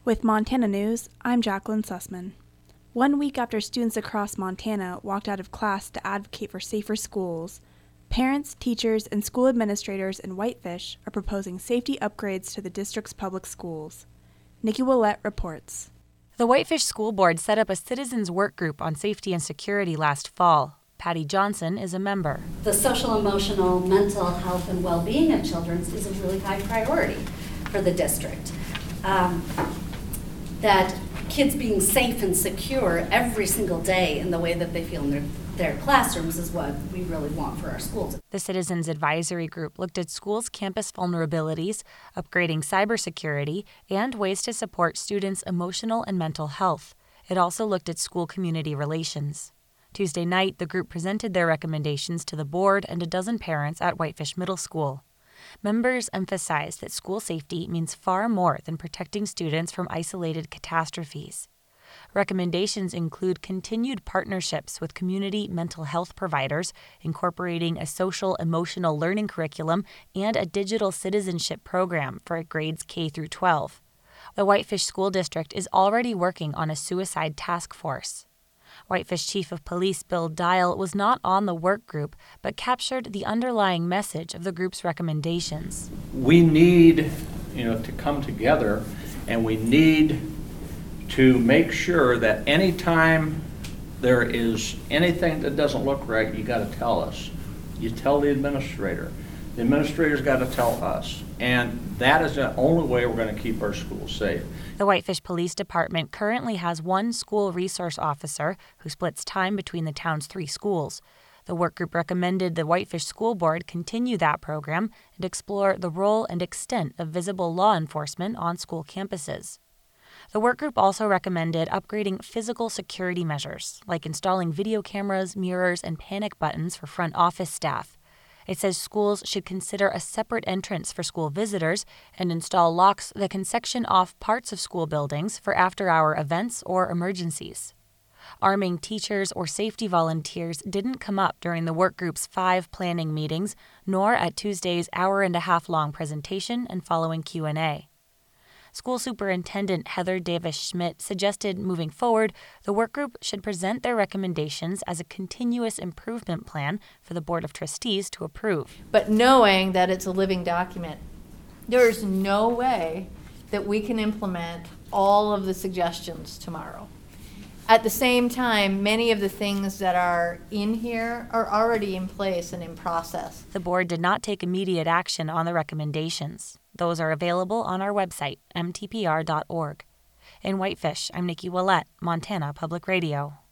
With Montana News, I'm Jacqueline Sussman. 1 week after students across Montana walked out of class to advocate for safer schools, parents, teachers, and school administrators in Whitefish are proposing safety upgrades to the district's public schools. Nikki Willett reports. The Whitefish School Board set up a citizens work group on safety and security last fall. Patty Johnson is a member. The social, emotional, mental health, and well-being of children is a really high priority for the district. That kids being safe and secure every single day in the way that they feel in their classrooms is what we really want for our schools. The Citizens Advisory Group looked at schools' campus vulnerabilities, upgrading cybersecurity, and ways to support students' emotional and mental health. It also looked at school community relations. Tuesday night, the group presented their recommendations to the board and a dozen parents at Whitefish Middle School. Members emphasized that school safety means far more than protecting students from isolated catastrophes. Recommendations include continued partnerships with community mental health providers, incorporating a social-emotional learning curriculum and a digital citizenship program for grades K through 12. The Whitefish School District is already working on a suicide task force. Whitefish Chief of Police Bill Dial was not on the work group, but captured the underlying message of the group's recommendations. We need, to come together, and we need to make sure that anytime there is anything that doesn't look right, you got to tell us. You tell the administrator. The administrator's got to tell us. And that is the only way we're going to keep our schools safe. The Whitefish Police Department currently has one school resource officer who splits time between the town's 3 schools. The work group recommended the Whitefish School Board continue that program and explore the role and extent of visible law enforcement on school campuses. The work group also recommended upgrading physical security measures, like installing video cameras, mirrors, and panic buttons for front office staff. It says schools should consider a separate entrance for school visitors and install locks that can section off parts of school buildings for after-hour events or emergencies. Arming teachers or safety volunteers didn't come up during the work group's 5 planning meetings, nor at Tuesday's hour-and-a-half-long presentation and following Q&A. School Superintendent Heather Davis-Schmidt suggested moving forward, the work group should present their recommendations as a continuous improvement plan for the Board of Trustees to approve. But knowing that it's a living document, there is no way that we can implement all of the suggestions tomorrow. At the same time, many of the things that are in here are already in place and in process. The board did not take immediate action on the recommendations. Those are available on our website, mtpr.org. In Whitefish, I'm Nikki Willett, Montana Public Radio.